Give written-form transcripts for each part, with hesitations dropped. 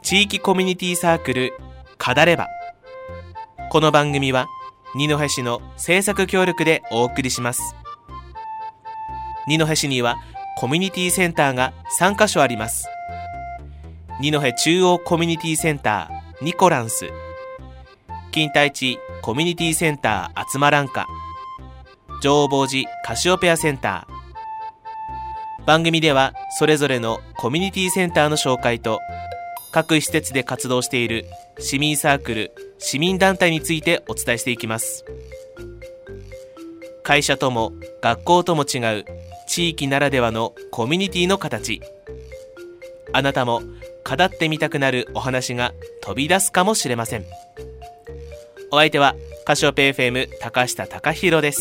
地域コミュニティサークルカダレバ。この番組は二戸市の制作協力でお送りします。二戸市にはコミュニティセンターが3カ所あります。二戸中央コミュニティセンターニコランス、金田一コミュニティセンターあつまらんか、浄法寺カシオペアセンター。番組ではそれぞれのコミュニティセンターの紹介と、各施設で活動している市民サークル、市民団体についてお伝えしていきます。会社とも学校とも違う地域ならではのコミュニティの形。あなたも語ってみたくなるお話が飛び出すかもしれません。お相手はカシオペ FM 高下貴弘です。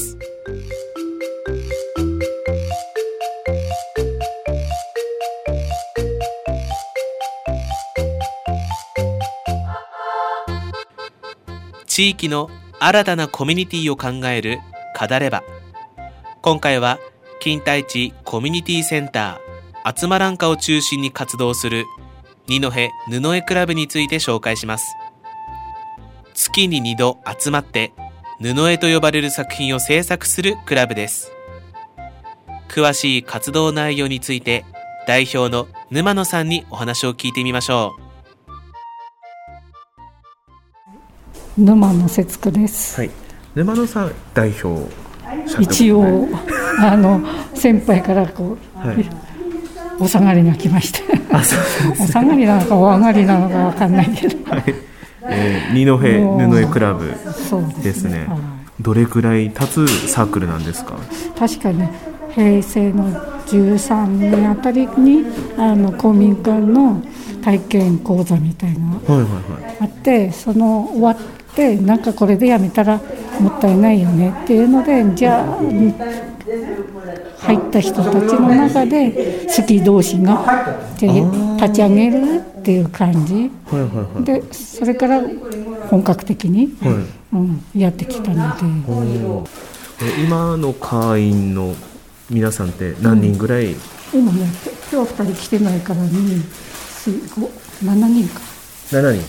地域の新たなコミュニティを考えるカダレバ。今回は金田一コミュニティセンターあつまらんかを中心に活動する二戸布絵クラブについて紹介します。月に2度集まって布絵と呼ばれる作品を制作するクラブです。詳しい活動内容について代表の沼野さんにお話を聞いてみましょう。 沼野節子です。 はい、沼野さん代表。 一応先輩からこう、はい、お下がりが来ました。お下がりなのかお上がりなのか分かんないけど、はい、 二戸布絵クラブですね。 はい、 どれくらい経つサークルなんですか？ 確かね、平成の13年あたりに公民館の体験講座みたいなのがあって、その終わってなんかこれでやめたらもったいないよねっていうので、じゃあ入った人たちの中で好き同士が立ち上げるっていう感じ、でそれから本格的に、やってきたので。 今の会員の皆さんって何人ぐらい？ 今ね、今日2人来てないから2、4、5、7人か。 7人。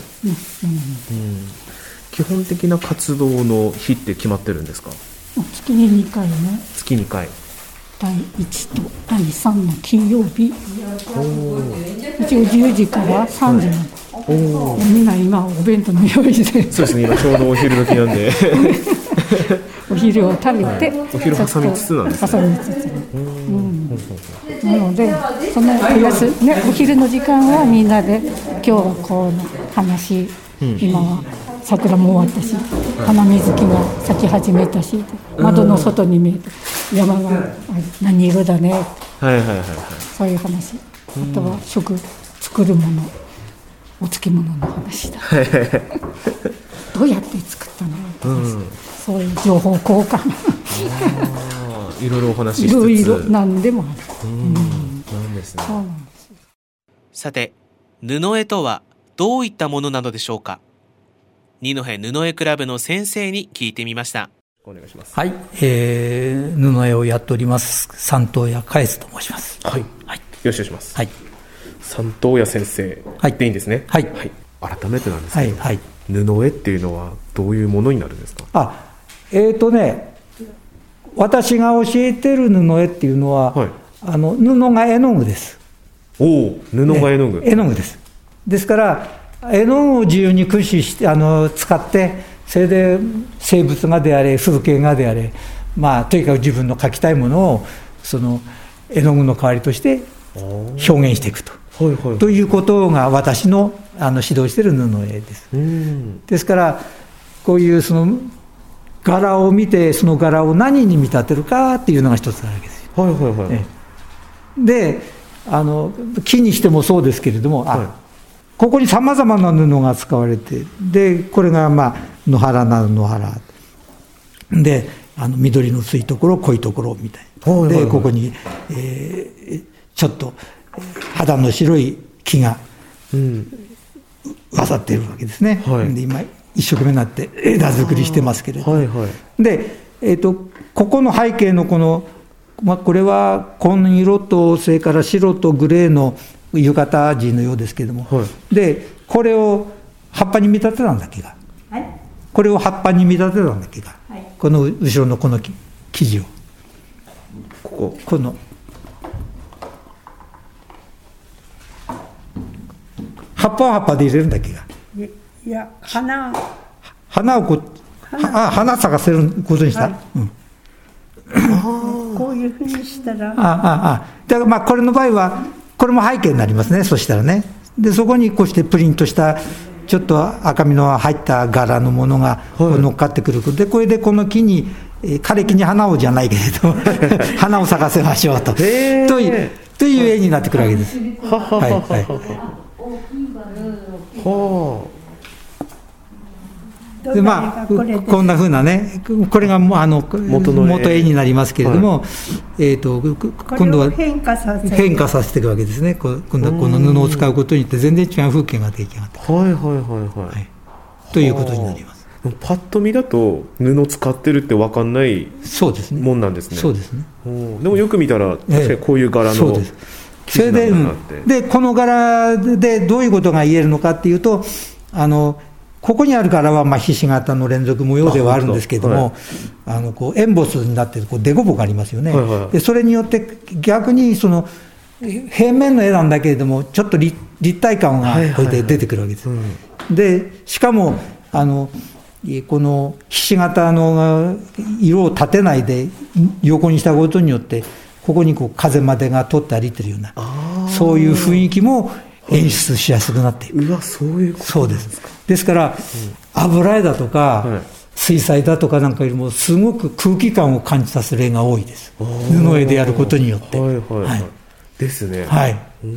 基本的な活動の日って決まってるんですか？ 月に2回ね。 月2回。 第1と第3の金曜日。一応10時から3時まで。みんな今お弁当の用意で。そうですね、今ちょうどお昼時なんで。 お昼を食べて、 お昼挟みつつなんですね。 挟みつつ、なのでそのお昼の時間はみんなで今日はこう話、今は桜も終わったし、花水木が咲き始めたし、窓の外に見えて山が何色だね、そういう話、あとは作るもの、お漬物の話だ、どうやって作ったの、そういう情報交換いろいろお話ししつつ、 いろいろ何でもある。 なんですね。 さて、布絵とはどういったものなのでしょうか。二戸布絵クラブの先生に聞いてみました。 お願いします。 はい、布絵をやっております三東屋嘉悦と申します。 はい、よろしくお願いします。 はい、 三東屋先生でいいんですね。 はい、 改めてなんですけど、布絵っていうのはどういうものになるんですか？ 私が教えてる布絵っていうのは、布が絵の具です。 布が絵の具、 絵の具です。ですから絵の具を自由に駆使して使って、それで生物画であれ風景画であれ、とにかく自分の描きたいものをその絵の具の代わりとして表現していくということが私の指導している布絵です。ですからこういうその柄を見て、その柄を何に見立てるかっていうのが一つなわけですよ。で木にしてもそうですけれども、ここにさまざまな布が使われて、でこれが野原なら野原で、緑の薄いところ濃いところみたいな、でここに、ちょっと肌の白い木が混ざっているわけですね。で今一生懸命になって枝作りしてますけれども、で、ここの背景のこの、これは紺色とそれから白とグレーの浴衣地のようですけれども、 はい、 でこれを葉っぱに見立てたんだっけが、はい、これを葉っぱに見立てたんだっけが、はい、この後ろのこの生地をこの葉っぱは葉っぱで入れるんだっけが、 いや花を花咲かせることにした、はい、うん、 こういうふうにしたらだからまあこれの場合はこれも背景になりますね。そしたらね、でそこにこうしてプリントしたちょっと赤みの入った柄のものが乗っかってくることで、これでこの木に枯れ木に花をじゃないけれど花を咲かせましょうという絵になってくるわけです。でまあ、こんなふうなね、これが元絵になりますけれども、はい、今度は変化させていくわけですね。今度はこの布を使うことによって全然違う風景が出来上がってくる、はい、ということになります。 パッと見だと布を使ってるって分かんないもんなんですね。 そうですね。 でもよく見たら確かにこういう柄のそうです。それでこの柄でどういうことが言えるのかっていうと、ここにある柄はひし形の連続模様ではあるんですけれども、はい、こうエンボスになっている凸凹がありますよね、はいはい、でそれによって逆にその平面の絵なんだけれどもちょっと立体感がこれで出てくるわけです、はいはいはい、でしかもこのひし形の色を立てないで横にしたことによってここにこう風までが通って歩いてるようなそういう雰囲気も演出しやすくなっている。 うわ、そういうことなんですか。 ですから、油絵だとか、はい、水彩だとかなんかよりもすごく空気感を感じさせる絵が多いです。布絵でやることによって。 はいはいはい。ですね。 はい。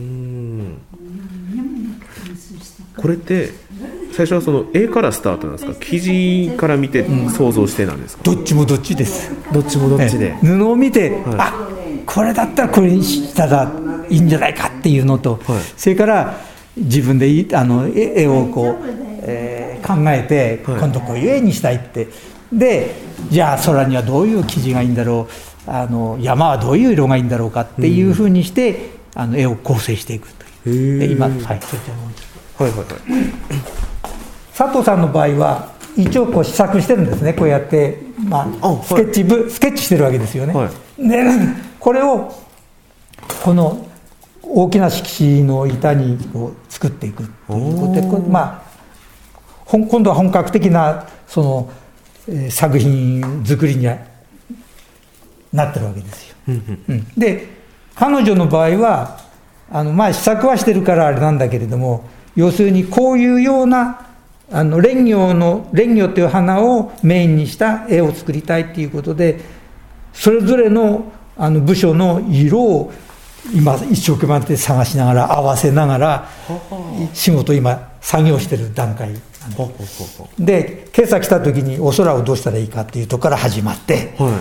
これって最初はその絵からスタートなんですか。生地から見て想像してなんですか。 どっちもどっちです。 どっちもどっちで。 布を見て、はい、これだったらこれにしたらいいんじゃないかっていうのと、はい、それから自分で絵をこう、考えて、はい、今度こういう絵にしたいってでじゃあ空にはどういう生地がいいんだろう山はどういう色がいいんだろうかっていうふうにして、絵を構成していくという今、はい、そういったものです。 はいはいはい、 佐藤さんの場合は一応こう試作してるんですね。こうやって、スケッチしてるわけですよね、はい、でこれをこの大きな色紙の板にこう作っていくということで、今度は本格的なその、作品作りにはなってるわけですよ、で彼女の場合は試作はしてるからあれなんだけれども、要するにこういうような蓮魚という花をメインにした絵を作りたいということで、それぞれの部署の色を今一生懸命探しながら合わせながら仕事今作業してる段階で、今朝来た時にお空をどうしたらいいかっていうところから始まって、はい、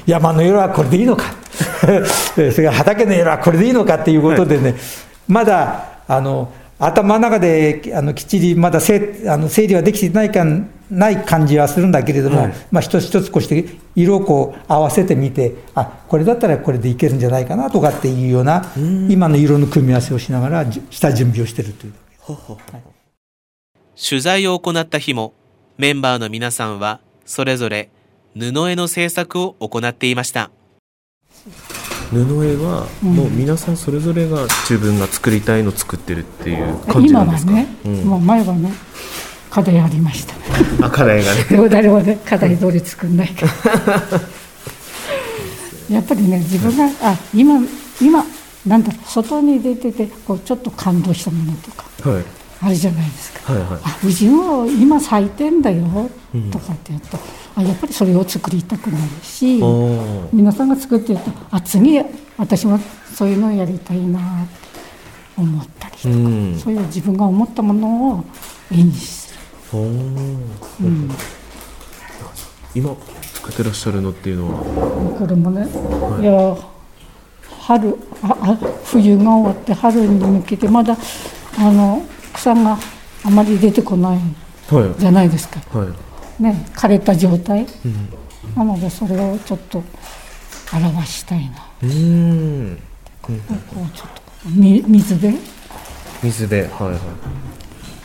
山の色はこれでいいのかそれから畑の色はこれでいいのかっていうことでね、はい、まだ頭の中できっちりまだ整理はできてない感じはするんだけれども、はい、一つ一つこうして色をこう合わせてみて、これだったらこれでいけるんじゃないかなとかっていうような今の色の組み合わせをしながら下準備をしているという、はい、 取材を行った日もメンバーの皆さんはそれぞれ布絵の制作を行っていました。 布絵はもう皆さんそれぞれが自分が作りたいのを作ってるっていう感じなんですか。 今はね、もう前はね課題ありました。 課題がね。 でも誰もね課題通り作んないからやっぱりね自分が今なんだろう、外に出ててこうちょっと感動したものとか、はい、あるじゃないですか、はいはい、うちも今咲いてんだよとかって言うと、やっぱりそれを作りたくなるし、皆さんが作ってると次私もそういうのをやりたいなって思ったりとか、そういう自分が思ったものを絵にする。 今作ってらっしゃるのっていうのはこれもね、はい、いや冬が終わって春に向けてまだ草があまり出てこないじゃないですか、はいはいね、枯れた状態、なのでそれをちょっと表したいな、こうちょっと水辺、 はいはい、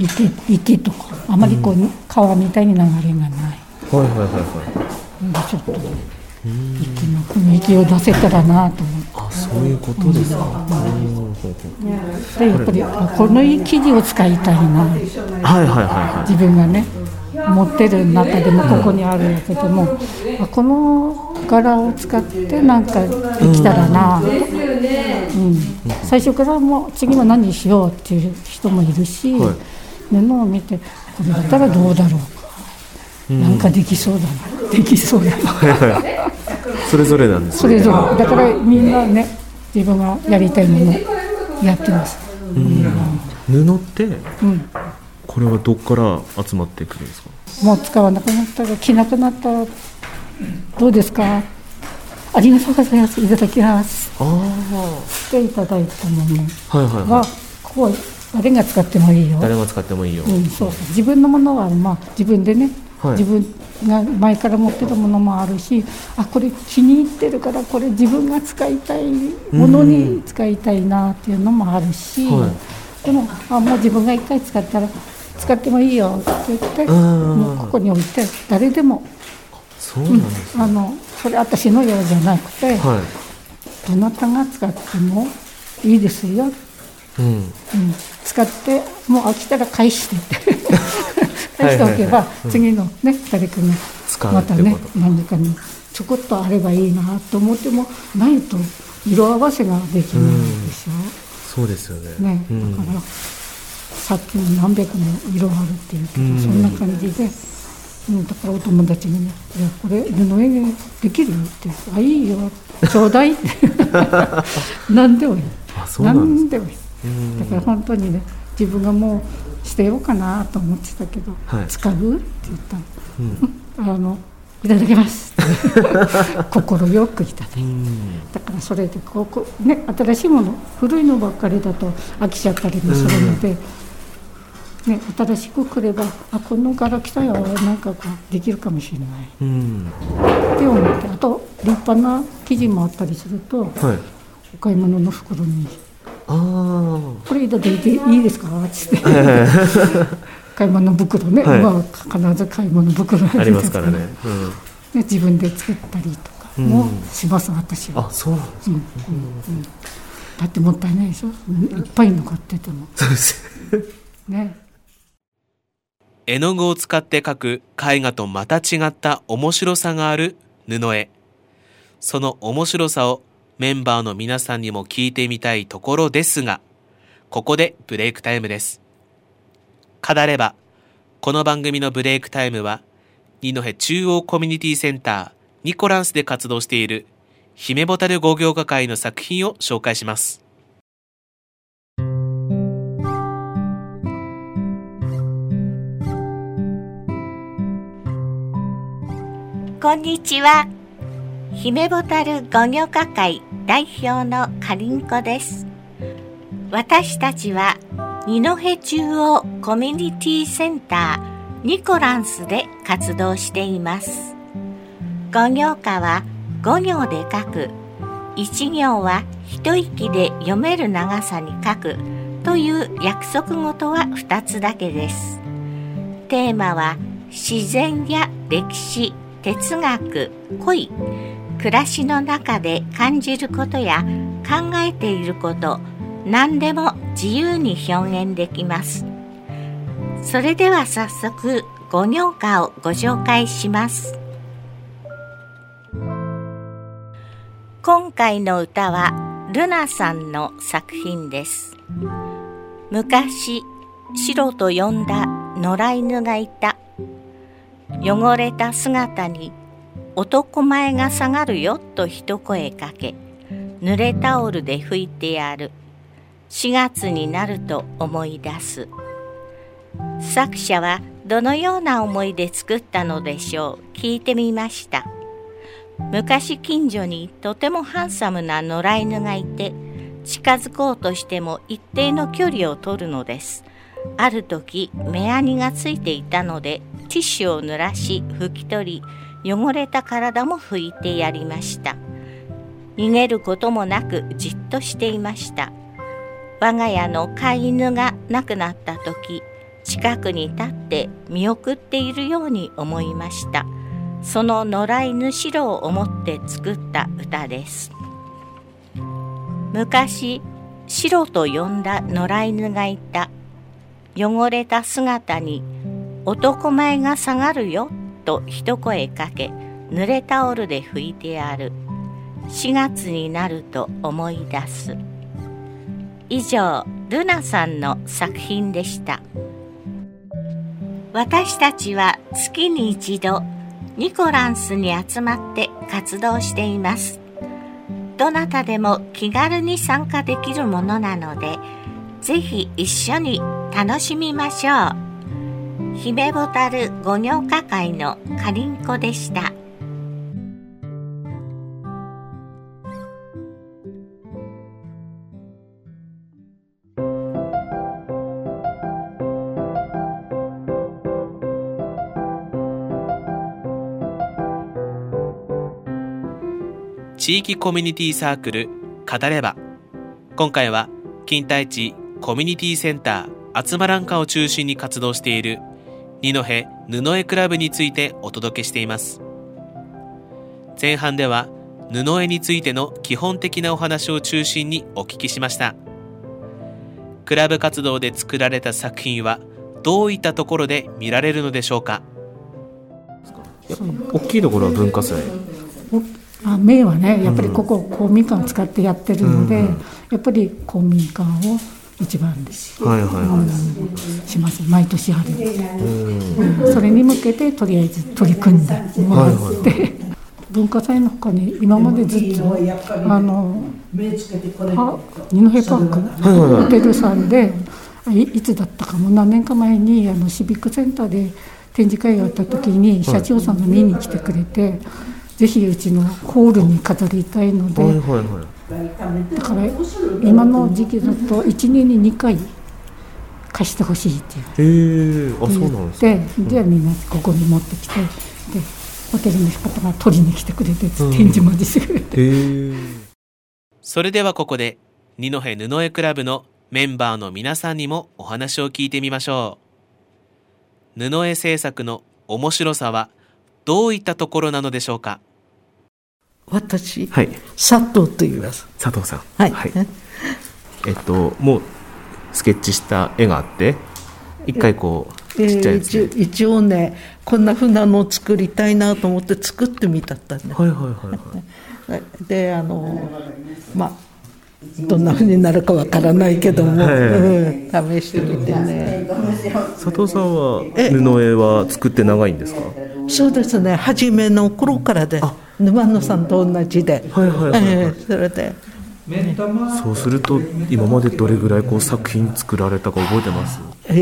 池とかあまりこう、川みたいに流れがない、 はいはいはいでちょっと池の雰囲気を出せたらなと思って。 あ、そういうことですか。 でやっぱりこの生地を使いたいな、 はいはいはいはい、 自分がね持ってる中でもここにあるやつでも、この柄を使ってなんかできたらな、最初からもう次は何にしようっていう人もいるし、はい、布を見てこれだったらどうだろうか、なんかできそうだな、できそうだなそれぞれなんですね。 それぞれだからみんなね自分がやりたいものをやってます。 布って、これはどっから集まってくるんですか？ もう使わなくなったら着なくなったらどうですか？ありがとうございます、いただきますっていただいたものは、ここは誰が使ってもいいよ、 誰が使ってもいいよ、 そう自分のものは自分でね、自分が前から持ってたものもあるし、これ気に入ってるからこれ自分が使いたいものに使いたいなっていうのもあるし、でももう自分が一回使ったら使ってもいいよって言って、もうここに置いて誰でも、 そうなんですね、 それ私のようじゃなくて、どなたが使ってもいいですよ、使ってもう飽きたら返して返しておけば、次のね誰かがまたね何かにちょこっとあればいいなと思ってもないと色合わせができないでしょ。 そうですよね。 だからさっきの何百の色あるっていうけど、そんな感じで、だからお友達にね「いやこれ布絵できる?」って「いいよちょうだい」って何でもいい、何でもいい。だから本当にね自分がもう捨てようかなと思ってたけど「使う?」って言ったら「いただきます」心よくいただいて、だからそれでね、新しいもの古いのばっかりだと飽きちゃったりもするので、ね、新しく来ればこの柄来たよ、なんかできるかもしれない、って思って、あと立派な生地もあったりすると、お買い物の袋に「これいただいていいですか?」って買い物袋ね、今は必ず買い物袋ありますからね、 自分で作ったりとかもします、私は。 そうなんですか。 だってもったいないでしょ、いっぱい残ってても。 そうですね。 絵の具を使って描く絵画とまた違った面白さがある布絵。その面白さをメンバーの皆さんにも聞いてみたいところですが、ここでブレイクタイムです。語れば、この番組のブレイクタイムは、二戸中央コミュニティセンターニコランスで活動している姫ボタル語行家会の作品を紹介します。 こんにちは。姫ボタル語行家会代表のかりんこです。私たちは二戸中央コミュニティセンターニコランスで活動しています。語行家は5行で書く、1行は一息で読める長さに書くという約束事は2つだけです。テーマは自然や歴史、哲学、恋、暮らしの中で感じることや考えていること、何でも自由に表現できます。それでは早速語行家をご紹介します。今回の歌はルナさんの作品です。昔、白と呼んだ野良犬がいた。汚れた姿に男前が下がるよと一声かけ、濡れタオルで拭いてやる。4月になると思い出す。作者はどのような思いで作ったのでしょう。聞いてみました。昔近所にとてもハンサムな野良犬がいて、近づこうとしても一定の距離を取るのです。ある時、目アニがついていたので、ティッシュを濡らし拭き取り、汚れた体も拭いてやりました。逃げることもなくじっとしていました。 我が家の飼い犬が亡くなった時、近くに立って見送っているように思いました。その野良犬シロを思って作った歌です。昔、シロと呼んだ野良犬がいた。汚れた姿に男前が下がるよと一声かけ、濡れタオルで拭いてやる。4月になると思い出す。以上、ルナさんの作品でした。私たちは月に一度ニコランスに集まって活動しています。どなたでも気軽に参加できるものなので、ぜひ一緒に楽しみましょう。姫ボタル五行歌会のかりんこでした。 地域コミュニティサークル語れば、今回は錦帯地コミュニティセンター集まらんかを中心に活動している二戸布絵クラブについてお届けしています。前半では布絵についての基本的なお話を中心にお聞きしました。クラブ活動で作られた作品はどういったところで見られるのでしょうか。 大きいところは文化祭。 メインはね、やっぱりここ公民館を使ってやってるので、やっぱり公民館を一番です、します。毎年春、それに向けてとりあえず取り組んでもらって、文化祭のほかに今までずっと二戸パークホテルさんで、いつだったかも何年か前にシビックセンターで展示会があった時に社長さんが見に来てくれて、ぜひうちのホールに飾りたいので、だから今の時期だと1年に2回貸してほしいっていう言って、じゃあみんなここに持ってきて、でホテルの方が取りに来てくれて、展示までしてくれて、 それではここで二戸布絵クラブのメンバーの皆さんにもお話を聞いてみましょう。布絵制作の面白さはどういったところなのでしょうか。 私、佐藤と言います。 佐藤さん。もうスケッチした絵があって、一回こうちっちゃいやつで、 一応ね、こんなふうなのを作りたいなと思って作ってみたったんで、でどんなふうになるかわからないけども、試してみてね。 佐藤さんは布絵は作って長いんですか。 そうですね、初めの頃からで、沼野さんと同じで、それでそうすると今までどれぐらいこう作品作られたか覚えてます？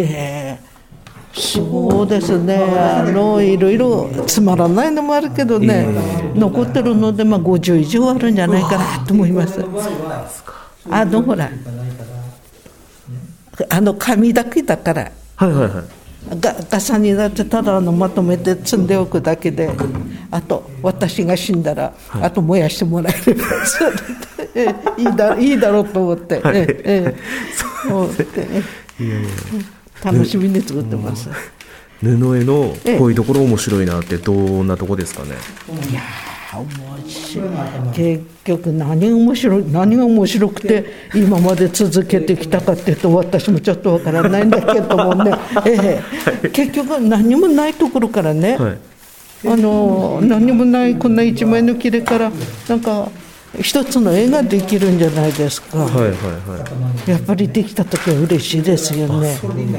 そうですね、いろいろつまらないのもあるけどね、残ってるので50以上あるんじゃないかなと思います。ほら紙だけだから、ガサになってただまとめて積んでおくだけで、あと私が死んだら、あと燃やしてもらえればいいだろうと思って、楽しみに作ってます。 布絵のこういうところ面白いなってどんなとこですかね。 いや面白い。結局何が面白くて今まで続けてきたかっていうと、私もちょっとわからないんだけどもね、結局何もないところからね、何もないこんな一枚の切れからなんか一つの絵ができるんじゃないですか。やっぱりできた時は嬉しいですよね。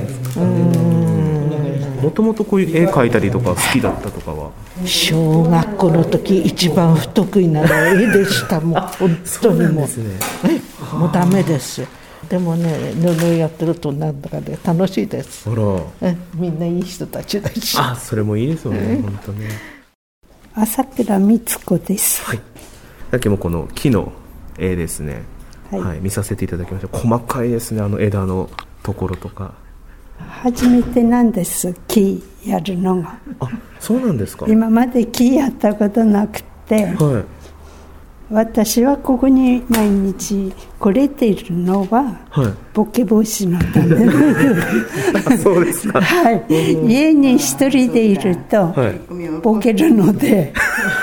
もともとこういう絵描いたりとか好きだったとかは？ 小学校の時一番不得意なのは絵でした。もう本当にもうダメです。でもね、布やってるとなんだかね、楽しいです。みんないい人たちだし。 それもいいですよね、本当ね。 朝倉光子です。 さっきもこの木の絵ですね、見させていただきました。細かいですね、枝のところとか。 初めてなんです、木やるのが。 そうなんですか。 今まで木やったことなくて、 私はここに毎日来れているのは、はい、ボケ防止のためそうですか、 はい、家に一人でいるとボケるので、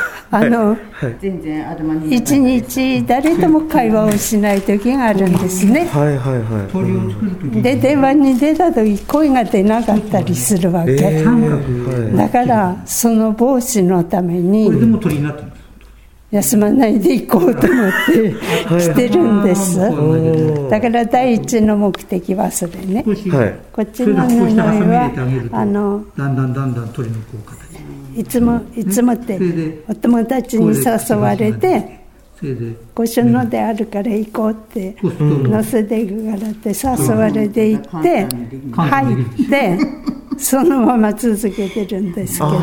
一日誰とも会話をしない時があるんですね。 はいはいはい。 で電話に出た時声が出なかったりするわけ、だからその防止のために休まないで行こうと思って来てるんです。だから第一の目的はそれね、こっちの布はだんだん取り抜こう形、いつもってお友達に誘われて、御所のであるから行こうって乗せていくからって誘われて行って入ってそのまま続けてるんですけど、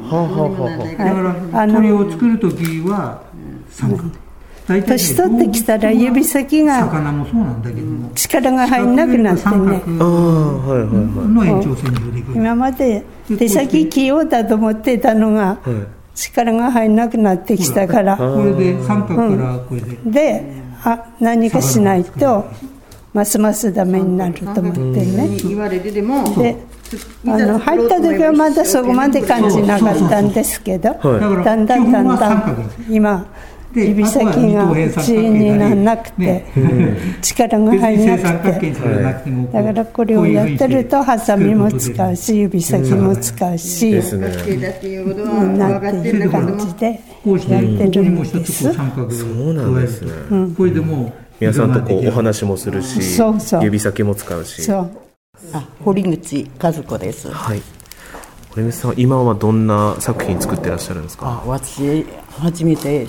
鳥を作るときは三角、 年取ってきたら指先が力が入んなくなってね、今まで手先器用だと思ってたのが力が入んなくなってきたから、 これで三角からこれで、 何かしないとますますダメになると思ってね。で入った時はまだそこまで感じなかったんですけど、だんだん今指先が自由にならなくて力が入らなくて、だからこれをやってるとハサミも使うし指先も使うし、なんていう感じでやってるんです。 そうなんですね。皆さんとお話もするし、指先も使うし。 堀口和子です。 はい。堀口さん、今はどんな作品作ってらっしゃるんですか？ 私初めて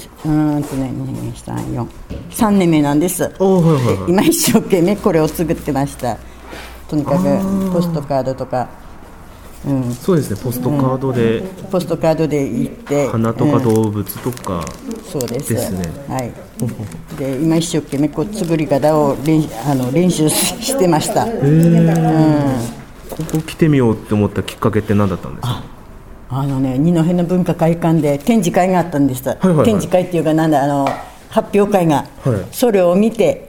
3年目なんです。今一生懸命これを作ってました。とにかくポストカードとか、 そうですね、ポストカードで行って花とか動物とか、 そうですね、 はい。で今一生懸命作り方を練習してました。 ここ来てみようって思ったきっかけって何だったんですか？ 二戸の文化会館で展示会があったんです。展示会っていうか発表会が、それを見て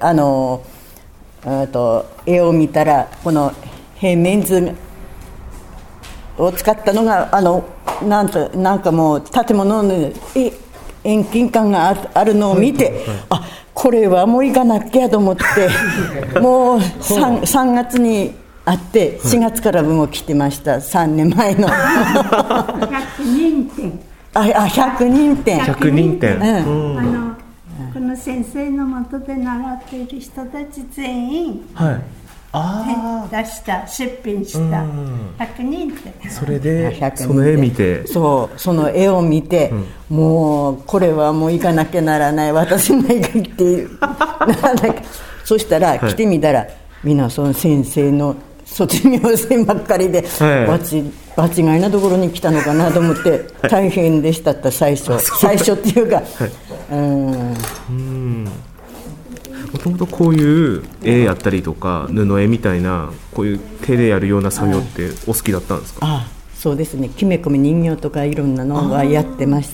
絵を見たらこの平面図を使ったのがなんかもう建物の遠近感があるのを見て、これはもう行かなきゃと思ってもう 3月にあって4月からも来てました。3年前の 100人展 100人展、 この先生の下で習っている人たち全員、出出品した100人展、 それでその絵見て、 その絵を見て、もうこれはもう行かなきゃならない、私も行くっていうそしたら来てみたら、みんなその先生の卒業生ばっかりで、場違いなところに来たのかなと思って大変でしたった最初っていうか、 もともとこういう絵やったりとか布絵みたいなこういう手でやるような作業ってお好きだったんですか？ そうですね、きめ込み人形とかいろんなのはやってまして、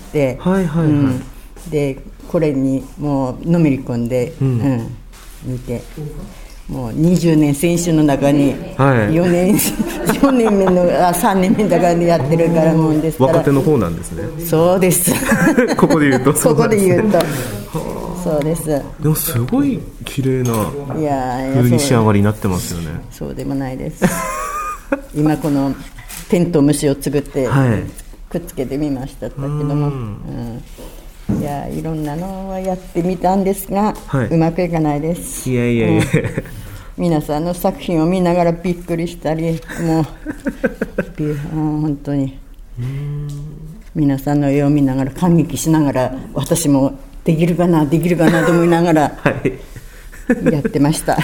でこれにもうのめり込んで、見て、もう20年選手の中に4年目の3年目だからやってるからもんですから、 若手の方なんですね。 そうですここで言うとそうです。 でもすごい綺麗な風に仕上がりになってますよね。 そうでもないです今このテントウムシを作ってくっつけてみましたけども、いろんなのはやってみたんですが、うまくいかないです。 いや、 皆さんの作品を見ながらびっくりしたり、もう本当に皆さんの絵を見ながら感激しながら、私もできるかなと思いながらやってました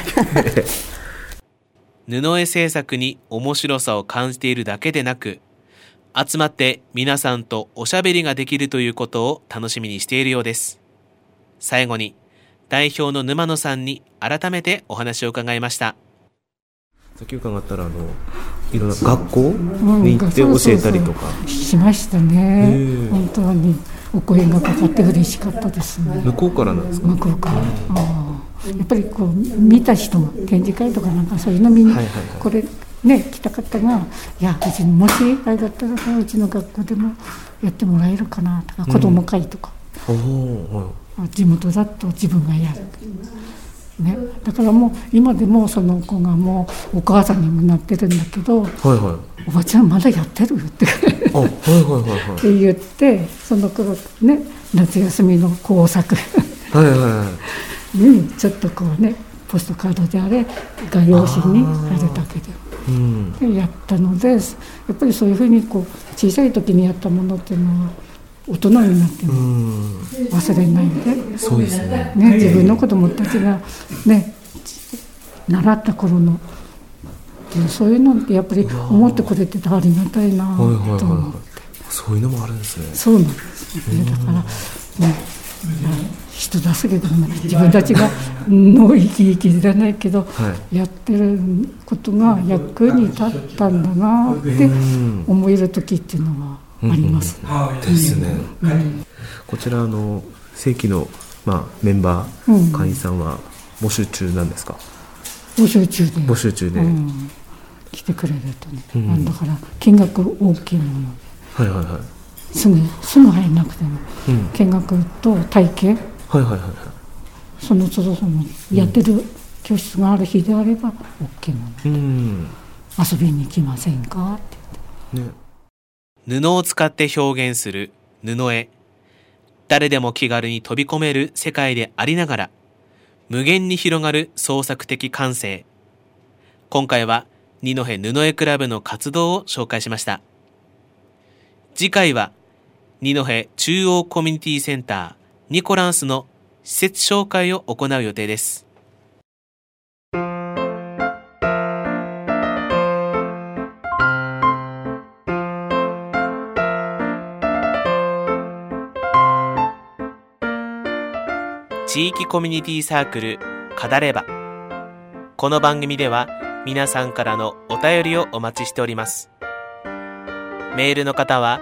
布絵制作に面白さを感じているだけでなく、集まって皆さんとおしゃべりができるということを楽しみにしているようです。最後に代表の沼野さんに改めてお話を伺いました。 さっき伺ったらいろんな学校に行って教えたりとか、 しましたね。本当にお声がかかって嬉しかったですね。 向こうからなんですか？ 向こうから。やっぱりこう見た人も展示会とかなんかそういうの見に、これね来た方が、いやうちにもしあれだったらうちの学校でもやってもらえるかなとか、子ども会とか、地元だと自分がやる、ね、だからもう今でもその子がもうお母さんにもなってるんだけど、おばちゃんまだやってるって言って、その頃ね夏休みの工作にちょっとこうねポストカードであれ画用紙にあれだけで、やったので、やっぱりそういうふうにこう小さい時にやったものっていうのは大人になっても忘れないで、 そうですね。 自分の子供たちがね習った頃のそういうのってやっぱり思ってくれててありがたいなと思って、 そういうのもあるんですね。 そうなんですね。だからね、人助けでもない、自分たちがの生き生きじゃないけど、やってることが役に立ったんだなって思える時っていうのはあります。 ですね。こちら正規のメンバー、会員さんは募集中なんですか？ 募集中で、来てくれるとね、だから金額大きいもの、すぐ入んなくても、見学と体験、その都度そのやってる教室がある日であれば OK なの、遊びに来ませんかって言って、 布を使って表現する布絵。誰でも気軽に飛び込める世界でありながら、無限に広がる創作的感性。今回は二戸布絵クラブの活動を紹介しました。次回は二戸中央コミュニティセンターニコランスの施設紹介を行う予定です。地域コミュニティサークルカダレバ。この番組では皆さんからのお便りをお待ちしております。メールの方は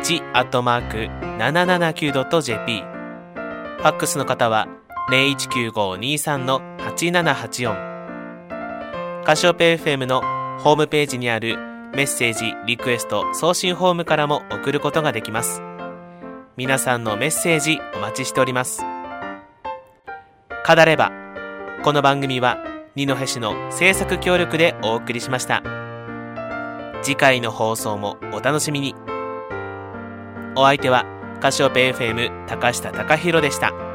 1@779.jp、 ファックスの方は 019523-8784、カシオペ FM のホームページにあるメッセージリクエスト送信フォームからも送ることができます。皆さんのメッセージお待ちしております。カダレバ。この番組は二戸市の制作協力でお送りしました。次回の放送もお楽しみに。お相手はカシオペ FM 高下貴弘でした。